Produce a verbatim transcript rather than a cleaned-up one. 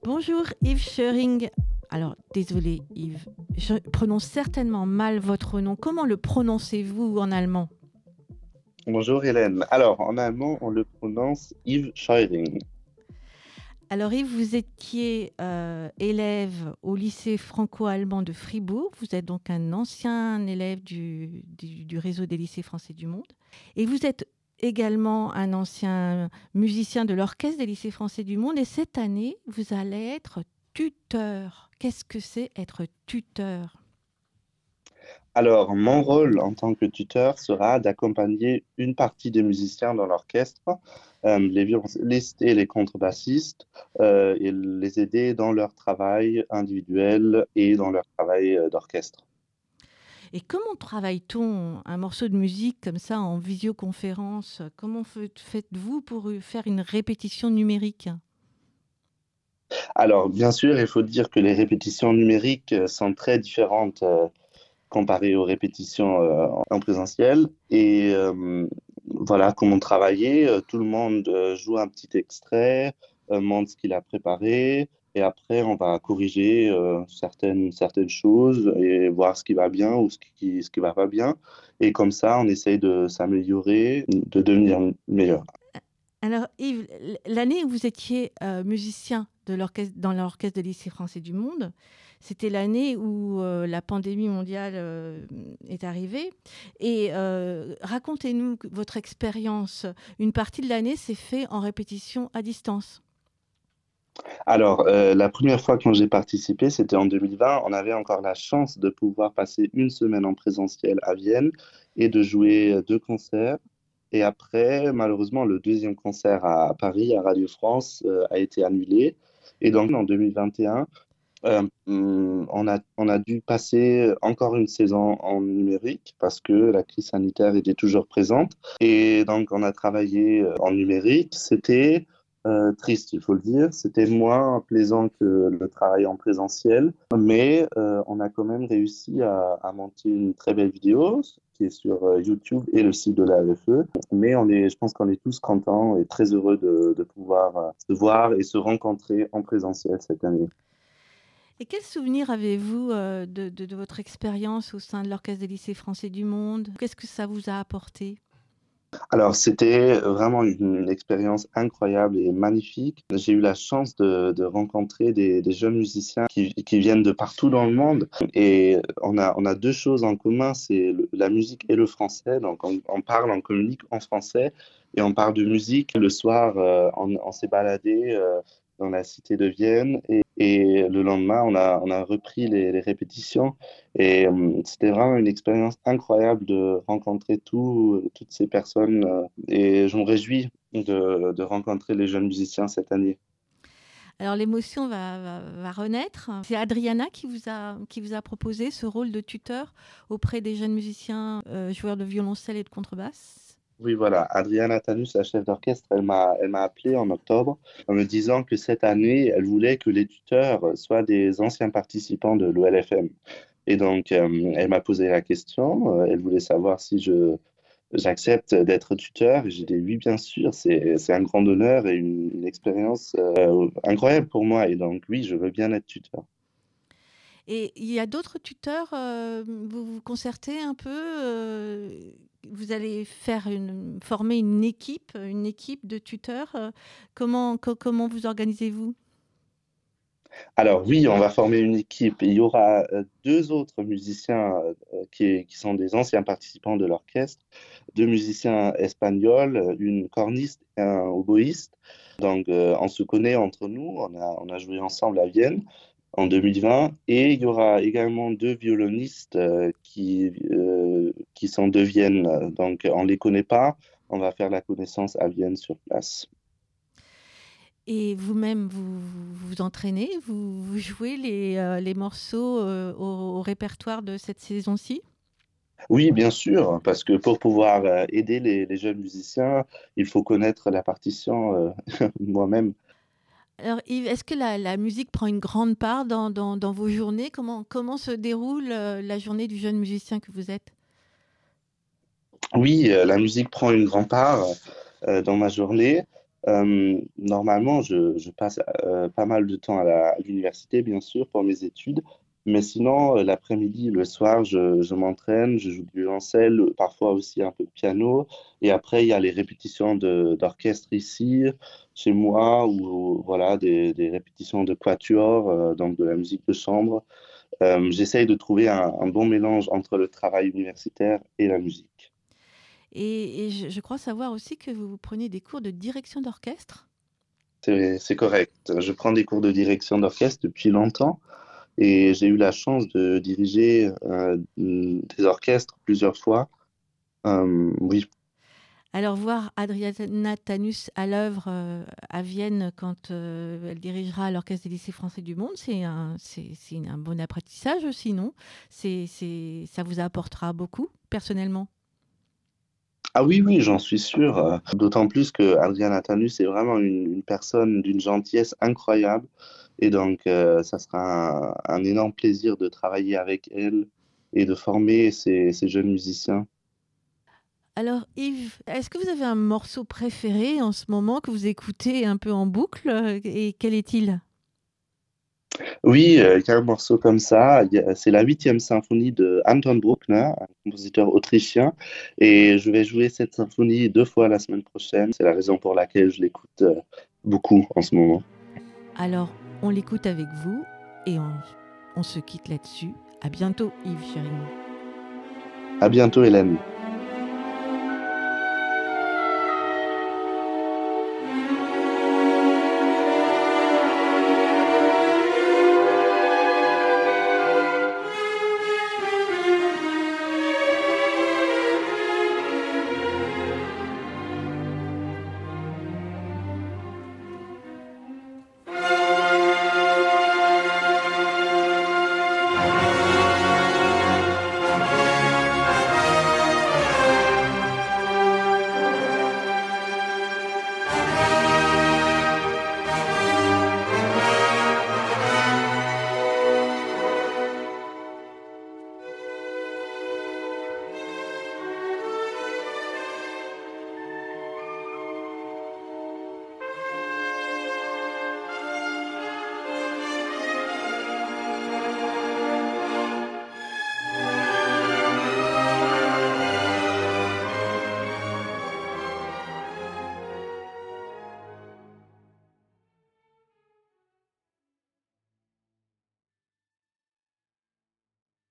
Bonjour Yves Schering. Alors, désolé Yves, je prononce certainement mal votre nom. Comment le prononcez-vous en allemand? Bonjour Hélène. Alors, en allemand, on le prononce Yves Scheuring. Alors Yves, vous étiez euh, élève au lycée franco-allemand de Fribourg. Vous êtes donc un ancien élève du, du, du réseau des lycées français du monde. Et vous êtes également un ancien musicien de l'orchestre des lycées français du monde. Et cette année, vous allez être tuteur. Qu'est-ce que c'est être tuteur? Alors, mon rôle en tant que tuteur sera d'accompagner une partie des musiciens dans l'orchestre, euh, les violonchellistes et les contrebassistes, euh, et les aider dans leur travail individuel et dans leur travail euh, d'orchestre. Et comment travaille-t-on un morceau de musique comme ça en visioconférence? Comment fe- faites-vous pour euh, faire une répétition numérique? Alors, bien sûr, il faut dire que les répétitions numériques euh, sont très différentes euh, comparé aux répétitions euh, en présentiel. Et euh, voilà comment travailler. Euh, Tout le monde euh, joue un petit extrait, euh, montre ce qu'il a préparé. Et après, on va corriger euh, certaines, certaines choses et voir ce qui va bien ou ce qui, ce qui va pas bien. Et comme ça, on essaye de s'améliorer, de devenir meilleur. Alors Yves, l- l'année où vous étiez euh, musicien de l'orchestre, dans l'orchestre de lycée français du monde, c'était l'année où euh, la pandémie mondiale euh, est arrivée. Et euh, racontez-nous votre expérience. Une partie de l'année s'est faite en répétition à distance. Alors, euh, la première fois quand j'ai participé, c'était en deux mille vingt. On avait encore la chance de pouvoir passer une semaine en présentiel à Vienne et de jouer euh, deux concerts. Et après, malheureusement, le deuxième concert à Paris, à Radio France, euh, a été annulé. Et donc, en deux mille vingt et un, euh, hum, on a, on a dû passer encore une saison en numérique parce que la crise sanitaire était toujours présente. Et donc, on a travaillé euh, en numérique. C'était euh, triste, il faut le dire. C'était moins plaisant que le travail en présentiel. Mais euh, on a quand même réussi à, à monter une très belle vidéo qui est sur euh, YouTube et le site de la A F E. Mais on est, je pense qu'on est tous contents et très heureux de, de pouvoir euh, se voir et se rencontrer en présentiel cette année. Et quel souvenir avez-vous euh, de, de- de votre expérience au sein de l'Orchestre des lycées français du monde? Qu'est-ce que ça vous a apporté? Alors, c'était vraiment une, une expérience incroyable et magnifique. J'ai eu la chance de, de rencontrer des, des jeunes musiciens qui, qui viennent de partout dans le monde. Et on a, on a deux choses en commun, c'est le- la musique et le français. Donc, on, on parle, on communique en français et on parle de musique. Le soir, euh, on, on s'est baladé euh, dans la cité de Vienne et, et le lendemain, on a, on a repris les, les répétitions. Et euh, c'était vraiment une expérience incroyable de rencontrer tout- toutes ces personnes. Euh, et je me réjouis de, de rencontrer les jeunes musiciens cette année. Alors l'émotion va, va- va renaître. C'est Adriana qui vous a, qui vous a proposé ce rôle de tuteur auprès des jeunes musiciens, euh, joueurs de violoncelle et de contrebasse. Oui, voilà. Adriana Tanus, la chef d'orchestre, elle m'a, elle m'a appelé en octobre en me disant que cette année, elle voulait que les tuteurs soient des anciens participants de l'O L F M. Et donc, euh, elle m'a posé la question. Euh, elle voulait savoir si je, j'accepte d'être tuteur. Et j'ai dit oui, bien sûr. C'est, c'est un grand honneur et une, une expérience euh, incroyable pour moi. Et donc, oui, je veux bien être tuteur. Et il y a d'autres tuteurs, euh, vous vous concertez un peu, euh, vous allez faire une, former une équipe, une équipe de tuteurs. euh, comment, co- comment vous organisez-vous? Alors oui, on va former une équipe. Il y aura euh, deux autres musiciens euh, qui, qui sont des anciens participants de l'orchestre, deux musiciens espagnols, euh, une corniste et un oboïste. Donc euh, on se connaît entre nous, on a, on a joué ensemble à Vienne en deux mille vingt et il y aura également deux violonistes euh, qui, euh, qui sont de Vienne. Donc on ne les connaît pas, on va faire la connaissance à Vienne sur place. Et vous-même, vous, vous vous entraînez, vous, vous jouez les, euh, les morceaux euh, au, au répertoire de cette saison-ci? Oui, bien sûr, parce que pour pouvoir euh, aider les, les jeunes musiciens, il faut connaître la partition euh, moi-même. Alors Yves, est-ce que la, la musique prend une grande part dans, dans- dans vos journées? Comment, comment se déroule euh, la journée du jeune musicien que vous êtes? Oui, euh, la musique prend une grande part euh, dans ma journée. Euh, normalement, je, je passe euh, pas mal de temps à la- à l'université, bien sûr, pour mes études. Mais sinon, euh, l'après-midi, le soir, je, je m'entraîne, je joue du violoncelle, parfois aussi un peu de piano. Et après, il y a les répétitions de, d'orchestre ici, chez moi, ou voilà, des, des répétitions de quatuor, euh, donc de la musique de chambre. Euh, j'essaye de trouver un, un bon mélange entre le travail universitaire et la musique. Et, et je, je crois savoir aussi que vous prenez des cours de direction d'orchestre. C'est, c'est correct. Je prends des cours de direction d'orchestre depuis longtemps. Et j'ai eu la chance de diriger euh, des orchestres plusieurs fois. Euh, oui, Alors voir Adriana Tanus à l'œuvre euh, à Vienne quand euh, elle dirigera l'Orchestre des lycées français du monde, c'est un, c'est, c'est un bon apprentissage aussi, non? c'est, c'est, Ça vous apportera beaucoup personnellement. ah oui, oui, j'en suis sûr. Euh, D'autant plus que Adriana Tanus est vraiment une, une personne d'une gentillesse incroyable. Et donc, euh, ça sera un, un énorme plaisir de travailler avec elle et de former ces, ces jeunes musiciens. Alors Yves, est-ce que vous avez un morceau préféré en ce moment que vous écoutez un peu en boucle euh, et quel est-il? Oui, euh, il y a un morceau comme ça. Il y a- C'est la huitième symphonie de Anton Bruckner, un compositeur autrichien. Et je vais jouer cette symphonie deux fois la semaine prochaine. C'est la raison pour laquelle je l'écoute euh, beaucoup en ce moment. Alors on l'écoute avec vous et on, on se quitte là-dessus. À bientôt Yves Chéring. À bientôt, Hélène.